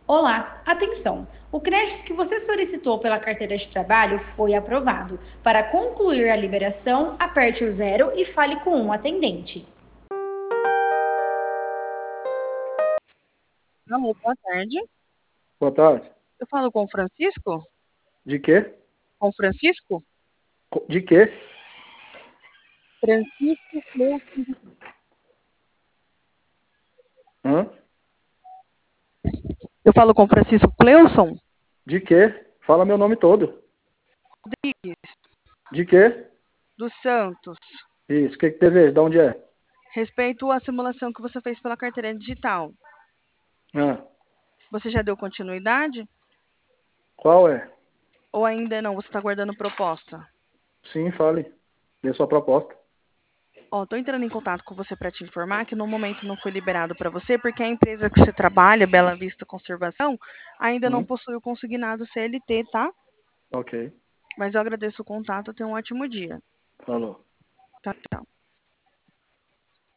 Olá, atenção! O crédito que você solicitou pela carteira de trabalho foi aprovado. Para concluir a liberação, aperte o zero e fale com um atendente. Alô, boa tarde. Boa tarde. Eu falo com o Francisco? De quê? Com o Francisco? De quê? Francisco Cleuson. Hã? Eu falo com o Francisco Cleuson? De quê? Fala meu nome todo. Rodrigues, De quê? dos Santos. Isso, o que teve? De onde é? Respeito à simulação que você fez pela carteira digital. Ah, Você já deu continuidade? qual é? Ou ainda não? Você está guardando proposta? Sim, fale. Dê sua proposta. Ó, tô entrando em contato com você para te informar que no momento não foi liberado para você, porque a empresa que você trabalha, Bela Vista Conservação, ainda não Hum? possui o consignado CLT, tá? Ok. Mas eu agradeço o contato, tenha um ótimo dia. Falou. Tchau, tchau.